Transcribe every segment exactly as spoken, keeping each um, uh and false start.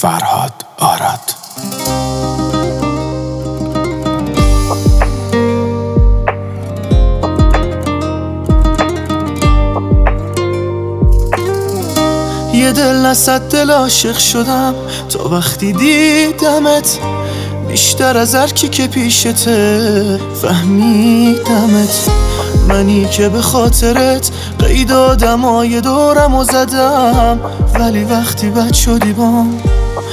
فرهاد آراد. یه دل از صد دل عاشق شدم تا وقتی دیدمت، بیشتر از هر کی که پیشته فهمیدمت. منی که به خاطرت قید آدمای دورم و زدم، ولی وقتی بد شدی بام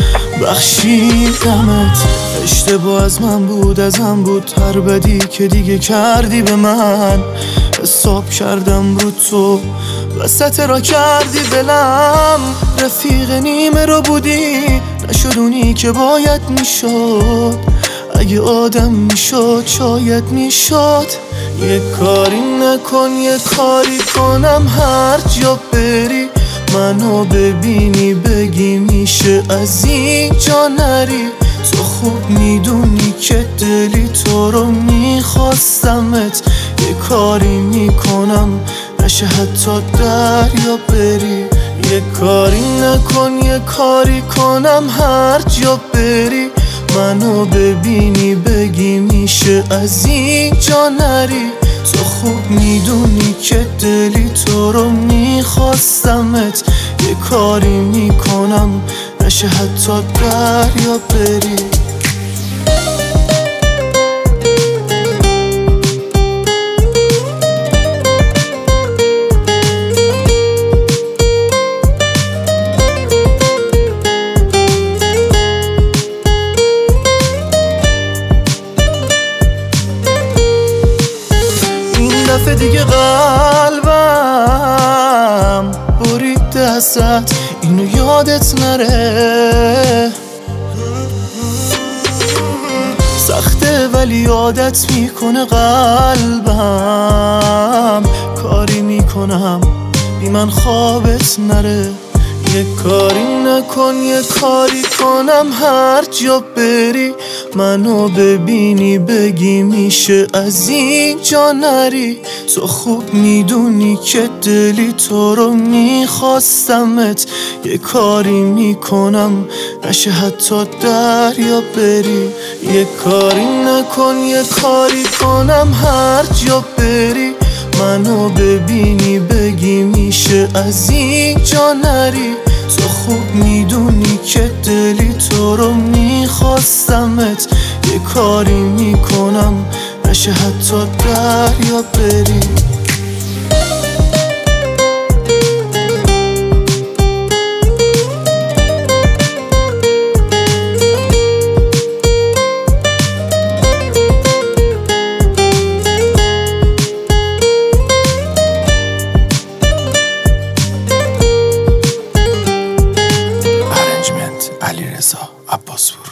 بخشیدمت. اشتباه از من بود، ازم بود، هر بدی که دیگه کردی به من. حساب کردم رو تو، وسط را کردی دلم. رفیق نیمه رو بودی، نشد اونی که باید میشد. اگه آدم میشد شاید میشد. یه کاری نکن یه کاری کنم، هر جا بری منو ببینی بگی میشه از اینجا نری. تو خوب میدونی که دلی تو رو میخواستمت. یه کاری میکنم نشه حتی دریا بری. یه کاری نکن یه کاری کنم، هر جا بری منو ببینی بگی میشه از اینجا نری. تو خوب میدونی که دلی تو رو میخواستمت. یه کاری میکنم نشه حتی دریا بری. دفعه دیگه قلبم برید ازت، اینو یادت نره. سخته ولی عادت میکنه قلبم. کاری میکنم بی من خوابت نره. یه کاری نکن یه کاری کنم، هر جا بری منو ببینی بگی میشه از اینجا نری. تو خوب میدونی که دلی تو رو میخواستمت. یه کاری میکنم نشه حتی دریا بری. یه کاری نکن یه کاری کنم، هر جا بری منو ببینی بگی میشه از اینجا نری. تو خوب میدونی که دلی تو رو میخواستمت. یه کاری میکنم نشه حتی دریا بری. علیرضا عباسپور.